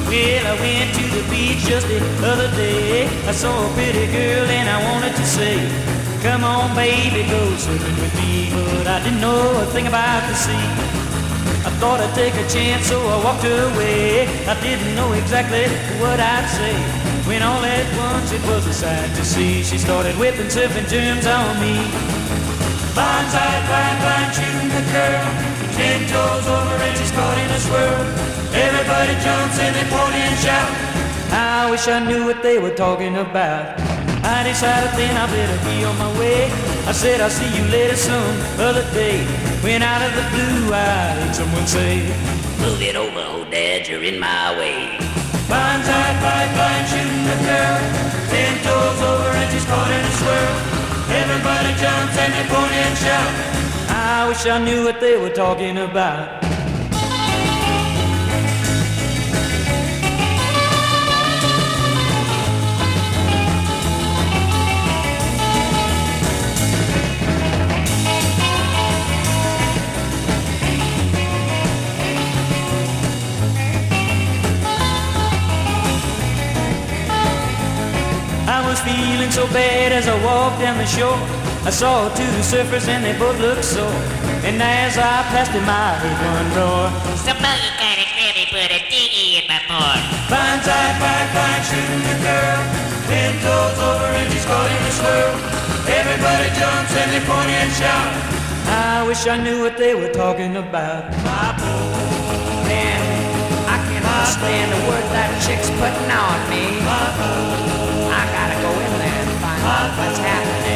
Well, I went to the beach just the other day. I saw a pretty girl and I wanted to say, come on, baby, go surfing with me. But I didn't know a thing about the sea. I thought I'd take a chance, so I walked away. I didn't know exactly what I'd say, when all at once it was a sight to see. She started whipping surfing terms on me. Blindside, blind, blind, shooting the curl. 10 toes over and she's caught in a swirl. Everybody jumps and they point and shout. I wish I knew what they were talking about. I decided then I better be on my way. I said I'll see you later some other day. When out of the blue I heard someone say, move it over, oh Dad, you're in my way. Blindside, blind, blind, shooting the girl. 10 toes over and she's caught in a swirl. Everybody jumps and they point and shout. I wish I knew what they were talking about. I was feeling so bad as I walked down the shore. I saw two surfers and they both looked sore. And as I passed him I heard one roar, somebody got it ready, put a diggy in my port. blindside, blind, blind, shooting the girl. 10 toes over and she's caught in a swirl. Everybody jumps and they point and shout. I wish I knew what they were talking about. My boy, man, I can't understand the word that chick's putting on me. my boy, I gotta go in there and find out what's happening.